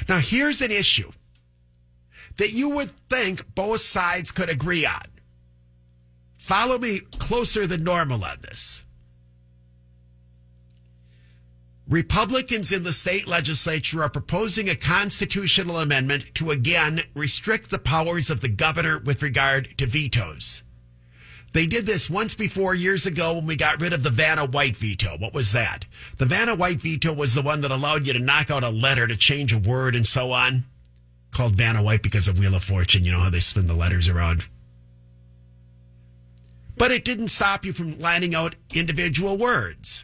Now, here's an issue that you would think both sides could agree on. Follow me closer than normal on this. Republicans in the state legislature are proposing a constitutional amendment to again restrict the powers of the governor with regard to vetoes. They did this once before years ago when we got rid of the Vanna White veto. What was that? The Vanna White veto was the one that allowed you to knock out a letter to change a word and so on. Called Vanna White because of Wheel of Fortune. You know how they spin the letters around. But it didn't stop you from lining out individual words.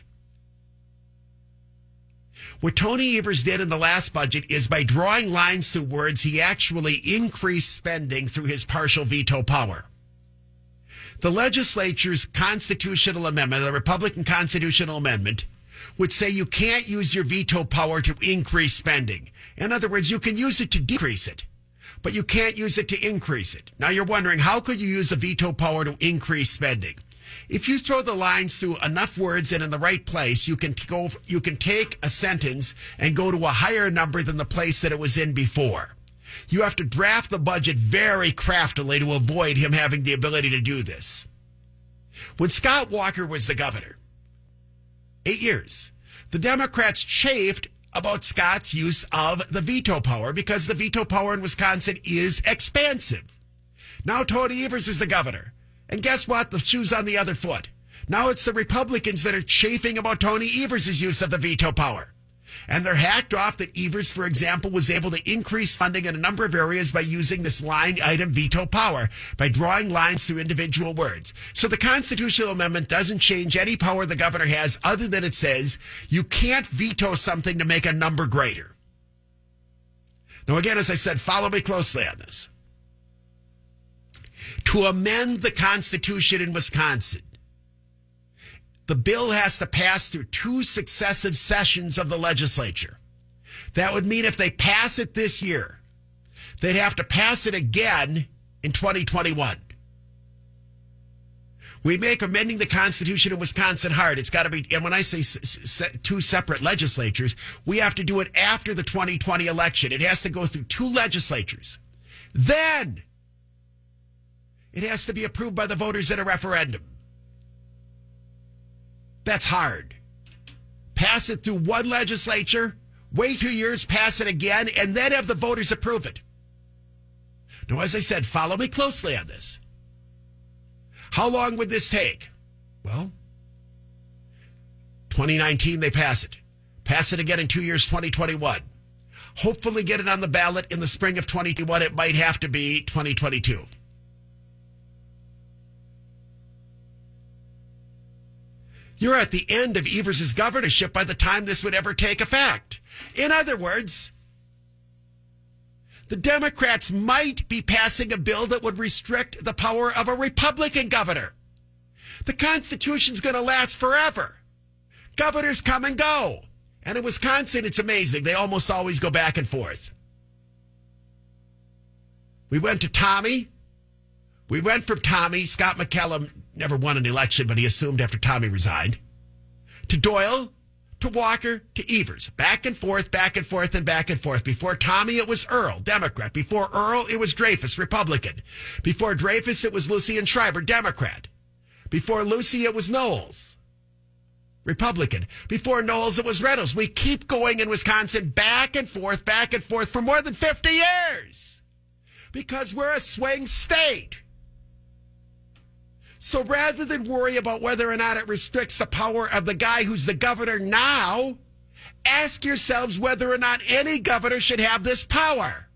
What Tony Evers did in the last budget is by drawing lines through words, he actually increased spending through his partial veto power. The legislature's constitutional amendment, the Republican constitutional amendment, would say you can't use your veto power to increase spending. In other words, you can use it to decrease it, but you can't use it to increase it. Now you're wondering, how could you use a veto power to increase spending? If you throw the lines through enough words and in the right place, you can take a sentence and go to a higher number than the place that it was in before. You have to draft the budget very craftily to avoid him having the ability to do this. When Scott Walker was the governor, 8 years, the Democrats chafed about Scott's use of the veto power because the veto power in Wisconsin is expansive. Now Tony Evers is the governor. And guess what? The shoe's on the other foot. Now it's the Republicans that are chafing about Tony Evers' use of the veto power. And they're hacked off that Evers, for example, was able to increase funding in a number of areas by using this line item veto power, by drawing lines through individual words. So the constitutional amendment doesn't change any power the governor has other than it says you can't veto something to make a number greater. Now, again, as I said, follow me closely on this. To amend the Constitution in Wisconsin, the bill has to pass through 2 successive sessions of the legislature. That would mean if they pass it this year, they'd have to pass it again in 2021. We make amending the Constitution in Wisconsin hard. It's got to be, and when I say 2 separate legislatures, we have to do it after the 2020 election. It has to go through 2 legislatures. Then it has to be approved by the voters in a referendum. That's hard. Pass it through 1 legislature, wait 2 years, pass it again, and then have the voters approve it. Now, as I said, follow me closely on this. How long would this take? Well, 2019, they pass it. Pass it again in 2 years, 2021. Hopefully get it on the ballot in the spring of 2021. It might have to be 2022. You're at the end of Evers' governorship by the time this would ever take effect. In other words, the Democrats might be passing a bill that would restrict the power of a Republican governor. The Constitution's going to last forever. Governors come and go. And in Wisconsin, it's amazing. They almost always go back and forth. We went to Tommy. We went from Tommy. Scott McCallum never won an election, but he assumed after Tommy resigned. To Doyle, to Walker, to Evers. Back and forth, back and forth, and back and forth. Before Tommy, it was Earl, Democrat. Before Earl, it was Dreyfus, Republican. Before Dreyfus, it was Lucy and Schreiber, Democrat. Before Lucy, it was Knowles, Republican. Before Knowles, it was Reynolds. We keep going in Wisconsin back and forth for more than 50 years because we're a swing state. So rather than worry about whether or not it restricts the power of the guy who's the governor now, ask yourselves whether or not any governor should have this power.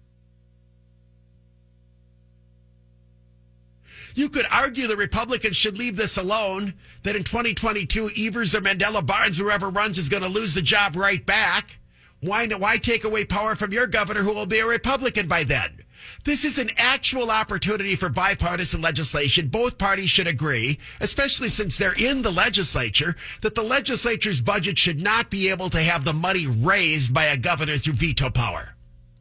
You could argue the Republicans should leave this alone, that in 2022, Evers or Mandela Barnes, whoever runs, is going to lose the job right back. Why take away power from your governor who will be a Republican by then? This is an actual opportunity for bipartisan legislation. Both parties should agree, especially since they're in the legislature, that the legislature's budget should not be able to have the money raised by a governor through veto power.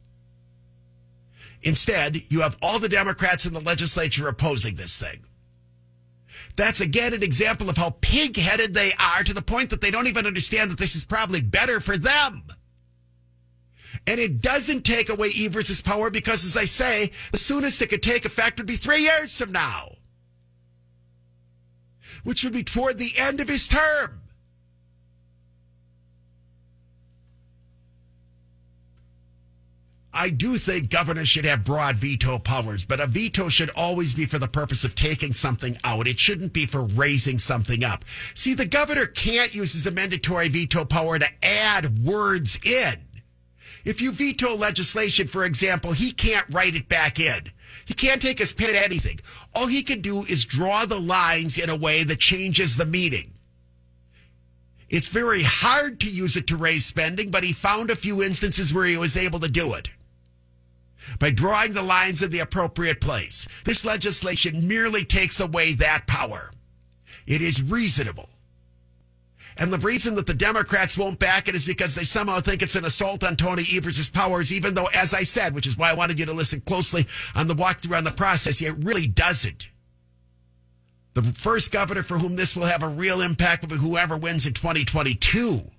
Instead, you have all the Democrats in the legislature opposing this thing. That's, again, an example of how pig-headed they are to the point that they don't even understand that this is probably better for them. And it doesn't take away Evers' power because, as I say, the soonest it could take effect would be 3 years from now, which would be toward the end of his term. I do think governors should have broad veto powers, but a veto should always be for the purpose of taking something out. It shouldn't be for raising something up. See, the governor can't use his amendatory veto power to add words in. If you veto legislation, for example, he can't write it back in. He can't take his pen at anything. All he can do is draw the lines in a way that changes the meaning. It's very hard to use it to raise spending, but he found a few instances where he was able to do it by drawing the lines in the appropriate place. This legislation merely takes away that power. It is reasonable. And the reason that the Democrats won't back it is because they somehow think it's an assault on Tony Evers' powers, even though, as I said, which is why I wanted you to listen closely on the walkthrough on the process, it really doesn't. The first governor for whom this will have a real impact will be whoever wins in 2022.